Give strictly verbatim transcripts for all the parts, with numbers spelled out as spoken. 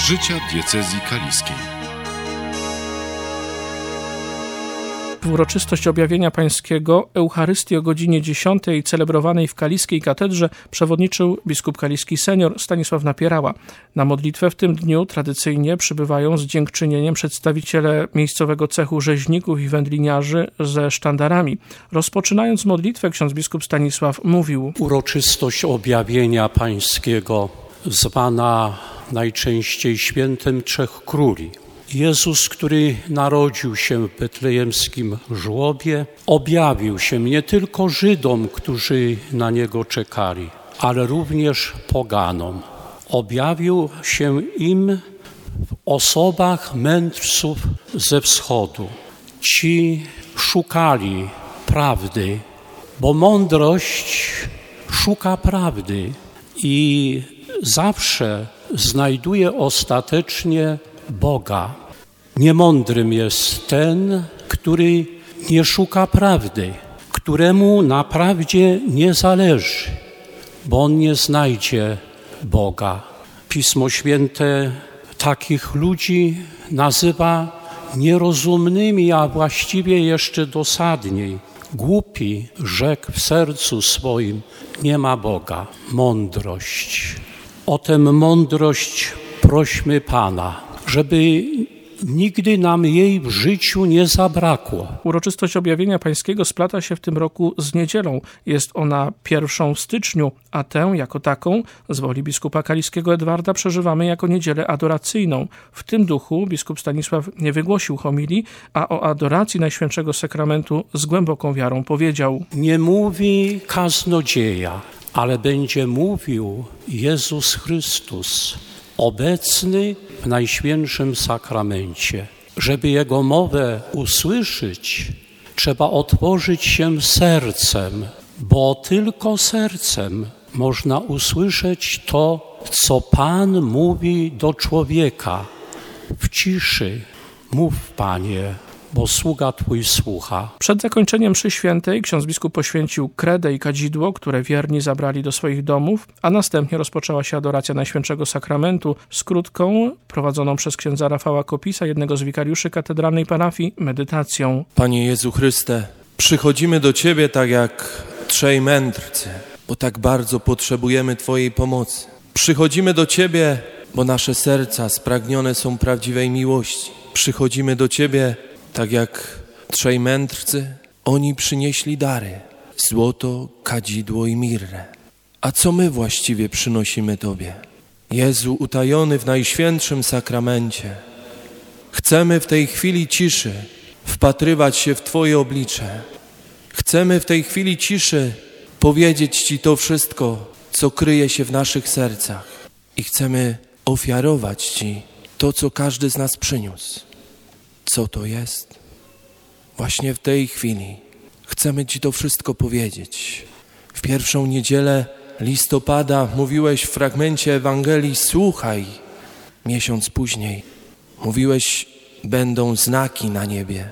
życia diecezji kaliskiej. W uroczystość objawienia pańskiego Eucharystii o godzinie dziesiątej celebrowanej w Kaliskiej Katedrze przewodniczył biskup kaliski senior Stanisław Napierała. Na modlitwę w tym dniu tradycyjnie przybywają z dziękczynieniem przedstawiciele miejscowego cechu rzeźników i wędliniarzy ze sztandarami. Rozpoczynając modlitwę, ksiądz biskup Stanisław mówił: Uroczystość objawienia pańskiego, zwana najczęściej świętem Trzech Króli. Jezus, który narodził się w betlejemskim żłobie, objawił się nie tylko Żydom, którzy na Niego czekali, ale również poganom. Objawił się im w osobach mędrców ze wschodu. Ci szukali prawdy, bo mądrość szuka prawdy i zawsze znajduje ostatecznie Boga. Niemądrym jest ten, który nie szuka prawdy, któremu na prawdzie nie zależy, bo on nie znajdzie Boga. Pismo Święte takich ludzi nazywa nierozumnymi, a właściwie jeszcze dosadniej. Głupi rzekł w sercu swoim: nie ma Boga. Mądrość. O tę mądrość prośmy Pana, żeby nigdy nam jej w życiu nie zabrakło. Uroczystość objawienia pańskiego splata się w tym roku z niedzielą. Jest ona pierwszą w styczniu, a tę jako taką z woli biskupa kaliskiego Edwarda przeżywamy jako niedzielę adoracyjną. W tym duchu biskup Stanisław nie wygłosił homilii, a o adoracji Najświętszego Sakramentu z głęboką wiarą powiedział: Nie mówi kaznodzieja, ale będzie mówił Jezus Chrystus, obecny w Najświętszym Sakramencie. Żeby Jego mowę usłyszeć, trzeba otworzyć się sercem, bo tylko sercem można usłyszeć to, co Pan mówi do człowieka. W ciszy mów, Panie, bo sługa Twój słucha. Przed zakończeniem mszy świętej ksiądz biskup poświęcił kredę i kadzidło, które wierni zabrali do swoich domów, a następnie rozpoczęła się adoracja Najświętszego Sakramentu z krótką, prowadzoną przez księdza Rafała Kopisa, jednego z wikariuszy katedralnej parafii, medytacją. Panie Jezu Chryste, przychodzimy do Ciebie tak jak trzej mędrcy, bo tak bardzo potrzebujemy Twojej pomocy. Przychodzimy do Ciebie, bo nasze serca spragnione są prawdziwej miłości. Przychodzimy do Ciebie tak jak trzej mędrcy, oni przynieśli dary: złoto, kadzidło i mirrę. A co my właściwie przynosimy Tobie? Jezu utajony w Najświętszym Sakramencie, chcemy w tej chwili ciszy wpatrywać się w Twoje oblicze. Chcemy w tej chwili ciszy powiedzieć Ci to wszystko, co kryje się w naszych sercach. I chcemy ofiarować Ci to, co każdy z nas przyniósł. Co to jest? Właśnie w tej chwili chcemy Ci to wszystko powiedzieć. W pierwszą niedzielę listopada mówiłeś w fragmencie Ewangelii: słuchaj. Miesiąc później mówiłeś: będą znaki na niebie.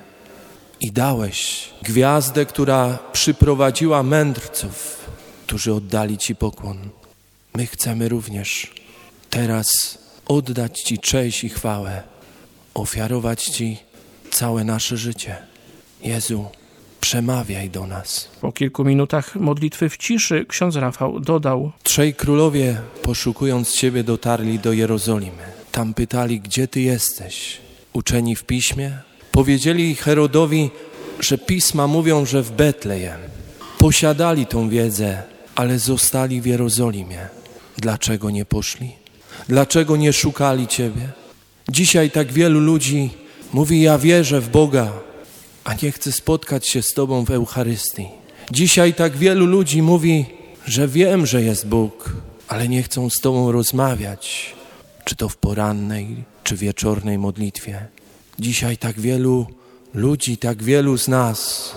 I dałeś gwiazdę, która przyprowadziła mędrców, którzy oddali Ci pokłon. My chcemy również teraz oddać Ci cześć i chwałę, ofiarować Ci całe nasze życie. Jezu, przemawiaj do nas. Po kilku minutach modlitwy w ciszy ksiądz Rafał dodał: Trzej królowie, poszukując Ciebie, dotarli do Jerozolimy. Tam pytali: gdzie Ty jesteś? Uczeni w piśmie powiedzieli Herodowi, że pisma mówią, że w Betlejem. Posiadali tą wiedzę, ale zostali w Jerozolimie. Dlaczego nie poszli? Dlaczego nie szukali Ciebie? Dzisiaj tak wielu ludzi mówi: ja wierzę w Boga, a nie chce spotkać się z Tobą w Eucharystii. Dzisiaj tak wielu ludzi mówi, że wiem, że jest Bóg, ale nie chcą z Tobą rozmawiać, czy to w porannej, czy wieczornej modlitwie. Dzisiaj tak wielu ludzi, tak wielu z nas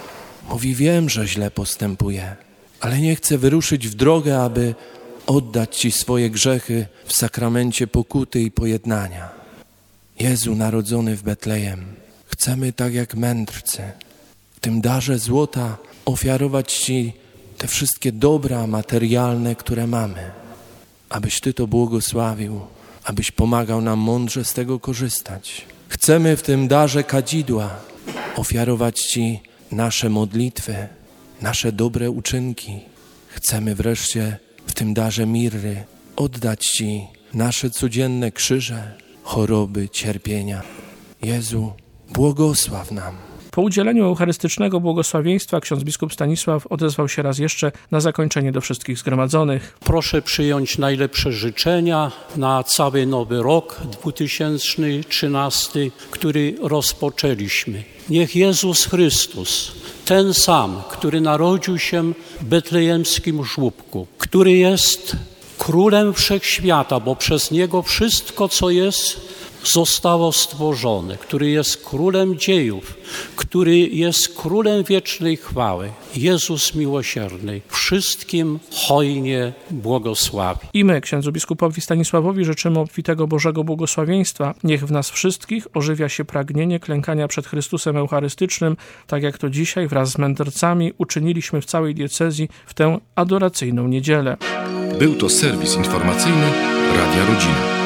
mówi: wiem, że źle postępuję, ale nie chcę wyruszyć w drogę, aby oddać Ci swoje grzechy w sakramencie pokuty i pojednania. Jezu narodzony w Betlejem, chcemy tak jak mędrcy w tym darze złota ofiarować Ci te wszystkie dobra materialne, które mamy, abyś Ty to błogosławił abyś pomagał nam mądrze z tego korzystać. Chcemy w tym darze kadzidła ofiarować Ci nasze modlitwy, nasze dobre uczynki. Chcemy wreszcie w tym darze mirry oddać Ci nasze codzienne krzyże, choroby, cierpienia. Jezu, błogosław nam. Po udzieleniu eucharystycznego błogosławieństwa ksiądz biskup Stanisław odezwał się raz jeszcze na zakończenie do wszystkich zgromadzonych. Proszę przyjąć najlepsze życzenia na cały nowy rok dwa tysiące trzynasty, który rozpoczęliśmy. Niech Jezus Chrystus, ten sam, który narodził się w betlejemskim żłóbku, który jest królem wszechświata, bo przez Niego wszystko, co jest, zostało stworzone, który jest królem dziejów, który jest królem wiecznej chwały. Jezus miłosierny wszystkim hojnie błogosławi. I my, księdzu biskupowi Stanisławowi, życzymy obfitego Bożego błogosławieństwa. Niech w nas wszystkich ożywia się pragnienie klękania przed Chrystusem Eucharystycznym, tak jak to dzisiaj wraz z mędrcami uczyniliśmy w całej diecezji w tę adoracyjną niedzielę. Był to serwis informacyjny Radia Rodzina.